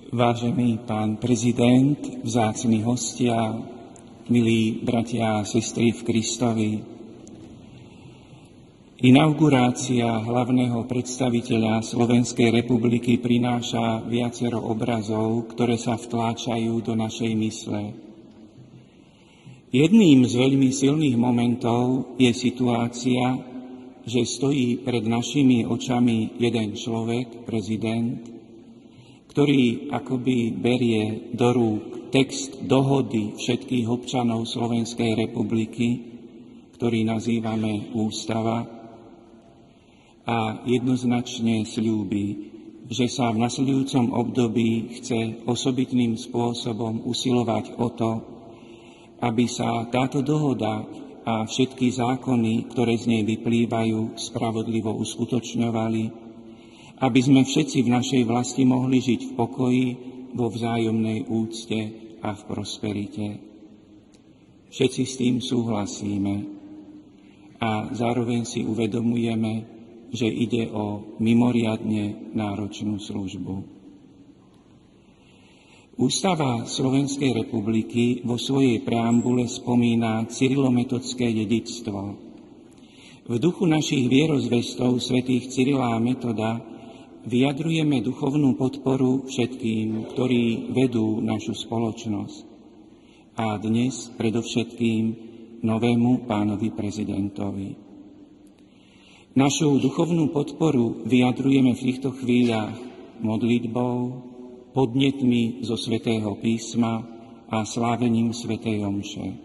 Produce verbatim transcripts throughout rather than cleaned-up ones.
Vážený pán prezident, vzácni hostia, milí bratia a sestry v Kristovi. Inaugurácia hlavného predstaviteľa Slovenskej republiky prináša viacero obrazov, ktoré sa vtláčajú do našej mysle. Jedným z veľmi silných momentov je situácia, že stojí pred našimi očami jeden človek, prezident, ktorý akoby berie do rúk text dohody všetkých občanov Slovenskej republiky, ktorý nazývame Ústava, a jednoznačne sľúbi, že sa v nasledujúcom období chce osobitným spôsobom usilovať o to, aby sa táto dohoda a všetky zákony, ktoré z nej vyplývajú, spravodlivo uskutočňovali, aby sme všetci v našej vlasti mohli žiť v pokoji, vo vzájomnej úcte a v prosperite. Všetci s tým súhlasíme a zároveň si uvedomujeme, že ide o mimoriadne náročnú službu. Ústava Slovenskej republiky vo svojej preambule spomína cyrilometodské dedičstvo. V duchu našich vierozvestov svätých Cyrila a Metoda vyjadrujeme duchovnú podporu všetkým, ktorí vedú našu spoločnosť. A dnes predovšetkým novému pánovi prezidentovi. Našu duchovnú podporu vyjadrujeme v týchto chvíľach modlitbou, podnetmi zo Svätého písma a slávením svätej omše.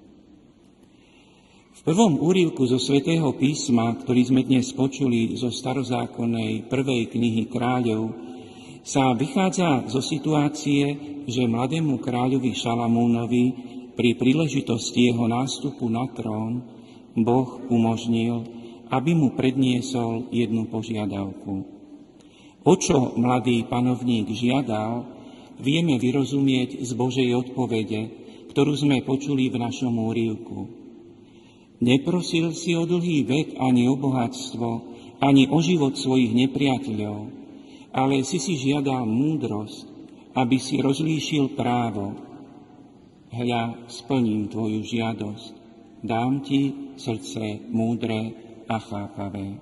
V prvom úryvku zo Svätého písma, ktorý sme dnes počuli zo starozákonnej prvej knihy Kráľov, sa vychádza zo situácie, že mladému kráľovi Šalamúnovi pri príležitosti jeho nástupu na trón Boh umožnil, aby mu predniesol jednu požiadavku. O čo mladý panovník žiadal, vieme vyrozumieť z Božej odpovede, ktorú sme počuli v našom úryvku. Neprosil si o dlhý vek ani o bohatstvo, ani o život svojich nepriateľov, ale si si žiadal múdrosť, aby si rozlíšil právo. Hľa, splním tvoju žiadosť, dám ti srdce múdre a chápavé.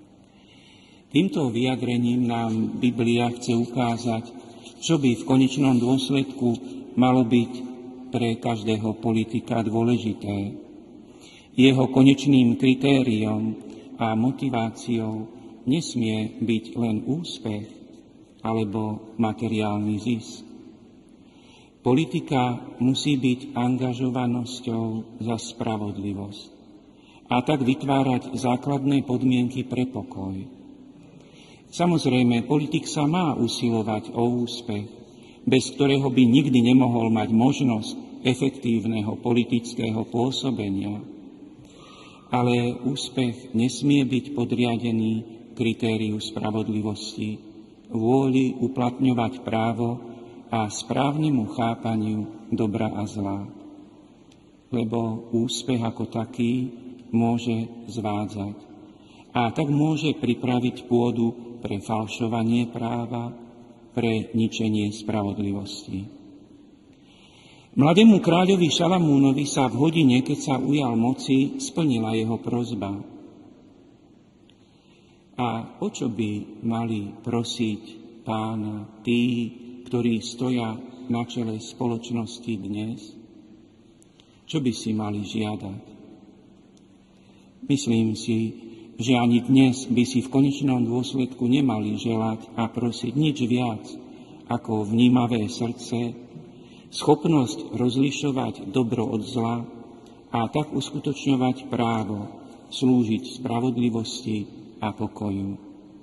Týmto vyjadrením nám Biblia chce ukázať, čo by v konečnom dôsledku malo byť pre každého politika dôležité. Jeho konečným kritériom a motiváciou nesmie byť len úspech alebo materiálny zisk. Politika musí byť angažovanosťou za spravodlivosť a tak vytvárať základné podmienky pre pokoj. Samozrejme, politik sa má usilovať o úspech, bez ktorého by nikdy nemohol mať možnosť efektívneho politického pôsobenia. Ale úspech nesmie byť podriadený kritériu spravodlivosti, vôli uplatňovať právo a správnemu chápaniu dobra a zla. Lebo úspech ako taký môže zvádzať a tak môže pripraviť pôdu pre falšovanie práva, pre ničenie spravodlivosti. Mladému kráľovi Šalamúnovi sa v hodine, keď sa ujal moci, splnila jeho prosba. A o čo by mali prosiť pána tí, ktorí stoja na čele spoločnosti dnes? Čo by si mali žiadať? Myslím si, že ani dnes by si v konečnom dôsledku nemali želať a prosiť nič viac ako vnímavé srdce, schopnosť rozlišovať dobro od zla a tak uskutočňovať právo, slúžiť spravodlivosti a pokoju.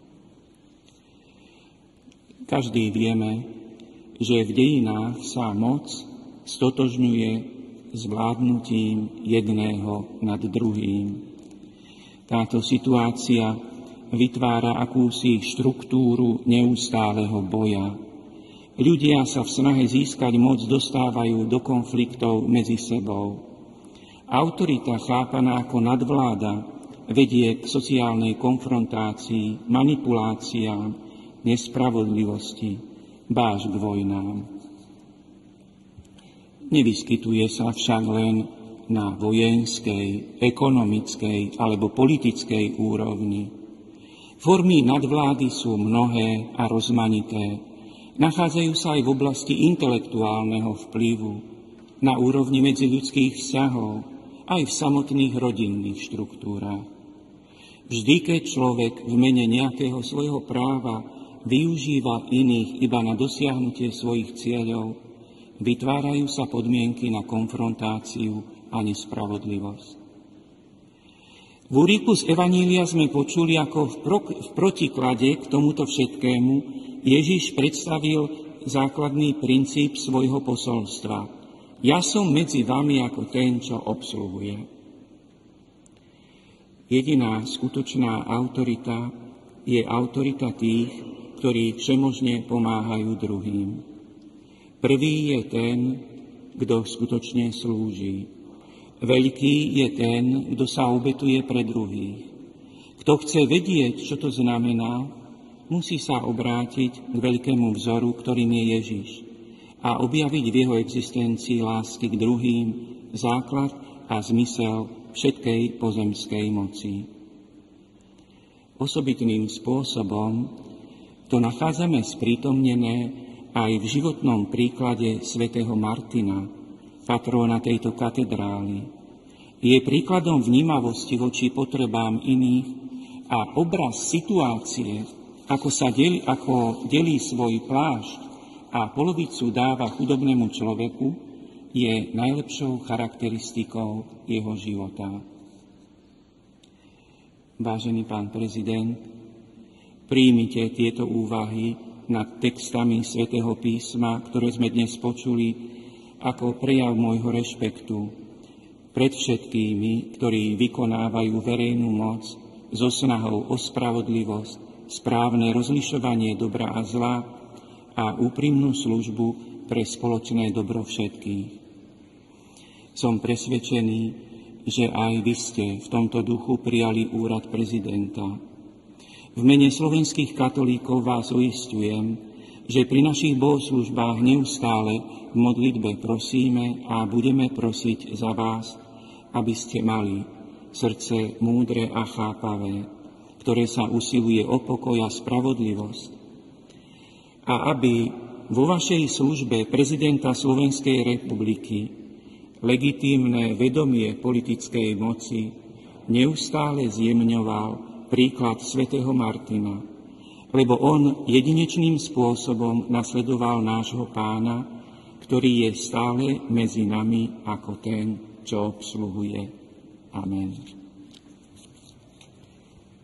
Každý vieme, že v dejinách sa moc stotožňuje s vládnutím jedného nad druhým. Táto situácia vytvára akúsi štruktúru neustáleho boja. Ľudia sa v snahe získať moc dostávajú do konfliktov medzi sebou. Autorita chápaná ako nadvláda vedie k sociálnej konfrontácii, manipuláciám, nespravodlivosti, báž k vojnám. Nevyskytuje sa však len na vojenskej, ekonomickej alebo politickej úrovni. Formy nadvlády sú mnohé a rozmanité. Nachádzajú sa aj v oblasti intelektuálneho vplyvu, na úrovni medziľudských vzťahov, aj v samotných rodinných štruktúrách. Vždy, keď človek v mene nejakého svojho práva využíva iných iba na dosiahnutie svojich cieľov, vytvárajú sa podmienky na konfrontáciu a nespravodlivosť. V úryvku z Evanília sme počuli, ako v, pro, v protiklade k tomuto všetkému Ježiš predstavil základný princíp svojho posolstva. Ja som medzi vami ako ten, čo obsluhuje. Jediná skutočná autorita je autorita tých, ktorí všemožne pomáhajú druhým. Prvý je ten, kto skutočne slúži. Veľký je ten, kto sa obetuje pre druhých. Kto chce vedieť, čo to znamená, musí sa obrátiť k veľkému vzoru, ktorým je Ježiš, a objaviť v jeho existencii lásky k druhým základ a zmysel všetkej pozemskej moci. Osobitným spôsobom to nachádzame sprítomnené aj v životnom príklade svätého Martina, patróna tejto katedrály. Je príkladom vnímavosti voči potrebám iných a obraz situácie, ako sa delí, ako delí svoj plášť a polovicu dáva chudobnému človeku, je najlepšou charakteristikou jeho života. Vážený pán prezident, príjmite tieto úvahy nad textami svätého písma, ktoré sme dnes počuli, ako prejav môjho rešpektu pred všetkými, ktorí vykonávajú verejnú moc so snahou o spravodlivosť, správne rozlišovanie dobra a zla a úprimnú službu pre spoločné dobro všetkých. Som presvedčený, že aj vy ste v tomto duchu prijali úrad prezidenta. V mene slovenských katolíkov vás uisťujem, že pri našich bohoslužbách neustále v modlitbe prosíme a budeme prosiť za vás, aby ste mali srdce múdre a chápavé, ktoré sa usiluje o pokoj a spravodlivosť. A aby vo vašej službe prezidenta Slovenskej republiky legitímne vedomie politickej moci neustále zjemňoval príklad svätého Martina, lebo on jedinečným spôsobom nasledoval nášho Pána, ktorý je stále medzi nami ako ten, čo obsluhuje. Amen.